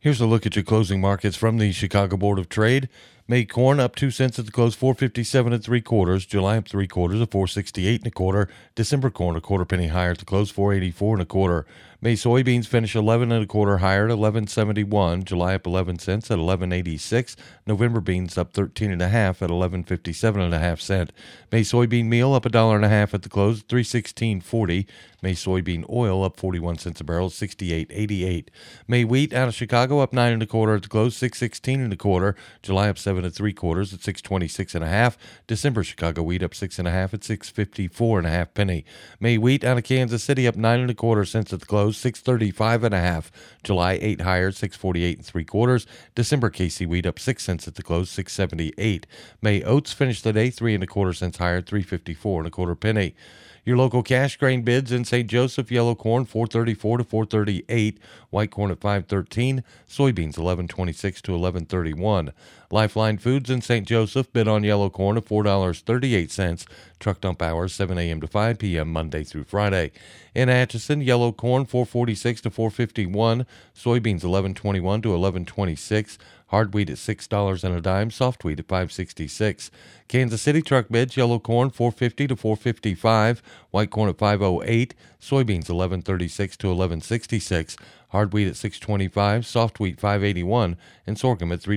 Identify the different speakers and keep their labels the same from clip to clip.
Speaker 1: Here's a look at your closing markets from the Chicago Board of Trade. May corn up 2 cents at the close, 4.57 and 3/4. July up 3/4 at 4.68 and a quarter. December corn a quarter penny higher at the close, 4.84 and a quarter. May soybeans finish 11 and a quarter higher at 11.71. July up 11 cents at 11.86. November beans up 13 and a half at 11.57 and a half cent. May soybean meal up $1.50 at the close, 3.1640. May soybean oil up 41 cents a barrel, 68.88. May wheat out of Chicago up 9 and a quarter at the close, 6.16 and a quarter. July up 7 and 3/4 at 6.26 and a half. December Chicago wheat up 6 and a half at 6.54 and a half penny. May wheat out of Kansas City up 9 and a quarter cents at the close, 6.35 and a half. July 8 higher at 6.48 and 3/4. December KC wheat up 6 cents at the close, 6.78. May oats finish the day 3 and a quarter cents higher at 3.54 and a quarter penny. Your local cash grain bids in St. Joseph: yellow corn 4.34 to 4.38, white corn at 5.13, soybeans 11.26 to 11.31. Lifeline Foods in St. Joseph bid on yellow corn at $4.38. Truck dump hours 7 a.m. to 5 p.m. Monday through Friday. In Atchison, yellow corn 4.46 to 4.51, soybeans 11.21 to 11.26. Hard wheat at $6 and a dime, soft wheat at $5.66. Kansas City truck bids: yellow corn 4.50 to 4.55, white corn at 5.08, soybeans 11.36 to 11.66, hard wheat at $6.25, soft wheat $5.81, and sorghum at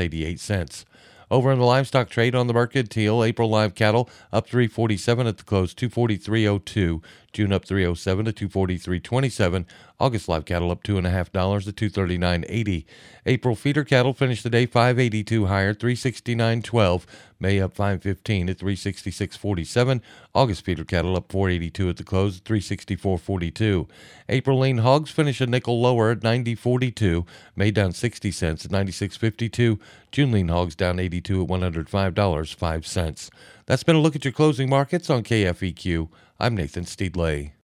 Speaker 1: $3.88. Over in the livestock trade on the Mercantile, April live cattle up 3.47 at the close, 243.02. June up 3.07 to 243.27. August live cattle up $2.50 to 239.80. April feeder cattle finished the day 5.82 higher, 369.12. May up 5.15 at 366.47. August feeder cattle up 4.82 at the close, 364.42. April lean hogs finish a nickel lower at 90.42. May down 60 cents at 96.52. June lean hogs down 82 at $105.05. That's been a look at your closing markets on KFEQ. I'm Nathan Steedley.